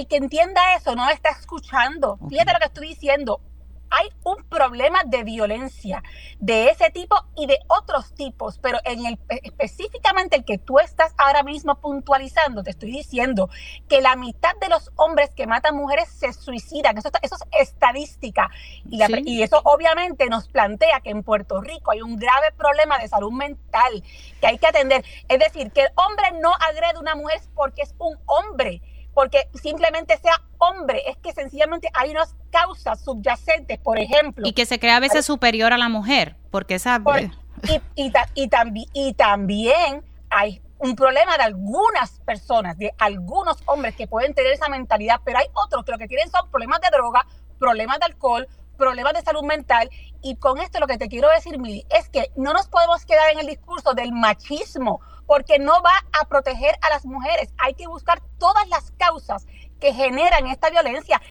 el que entienda eso no está escuchando. Okay. Fíjate lo que estoy diciendo. Hay un problema de violencia de ese tipo y de otros tipos, pero específicamente el que tú estás ahora mismo puntualizando, te estoy diciendo que la mitad de los hombres que matan mujeres se suicidan. Eso es estadística. Y eso obviamente nos plantea que en Puerto Rico hay un grave problema de salud mental que hay que atender. Es decir, que el hombre no agrede a una mujer porque es un hombre, porque simplemente sea hombre, es que sencillamente hay unas causas subyacentes, por ejemplo. Y que se cree a veces superior a la mujer, porque esa... Y también hay un problema de algunas personas, de algunos hombres que pueden tener esa mentalidad, pero hay otros que lo que tienen son problemas de droga, problemas de alcohol, problemas de salud mental. Y con esto lo que te quiero decir, Mili, es que no nos podemos quedar en el discurso del machismo, porque no va a proteger a las mujeres. Hay que buscar todas las causas que generan esta violencia.